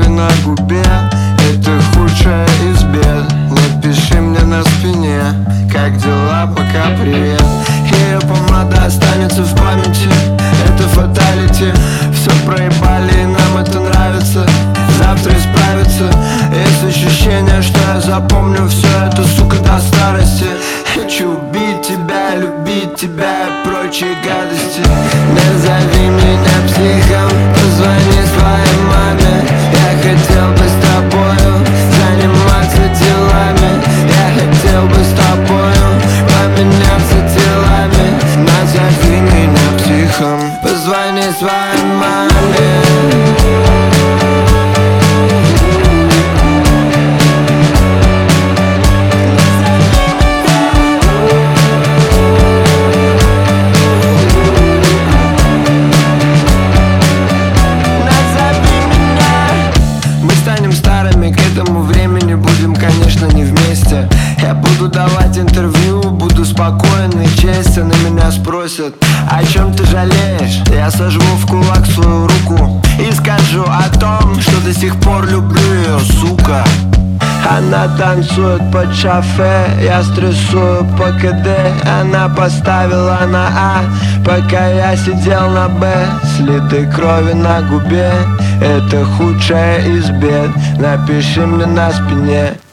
крови на губе. Это худшая из бед. Напиши мне на спине, как дела, пока привет. Ее помада останется в памяти. Это фаталити. Все проебали и нам это нравится. Завтра исправится. Есть ощущение, что я запомню все это, сука, до старости. Хочу убить тебя, любить тебя и прочие гадости. Назови меня психом, позвони своей маме. Я хотел бы с тобою заниматься делами. Я хотел бы с тобою поменяться телами. Назови меня психом, позвони своей маме. К этому времени будем, конечно, не вместе. Я буду давать интервью, буду спокоен и честен. И меня спросят, о чем ты жалеешь? Я сожму в кулак свою руку и скажу о том, что до сих пор люблю ее, сука. Она танцует под шофе, я стрессую по КД. Она поставила на А, пока я сидел на Б. Следы крови на губе, это худшая из бед. Напиши мне на спине,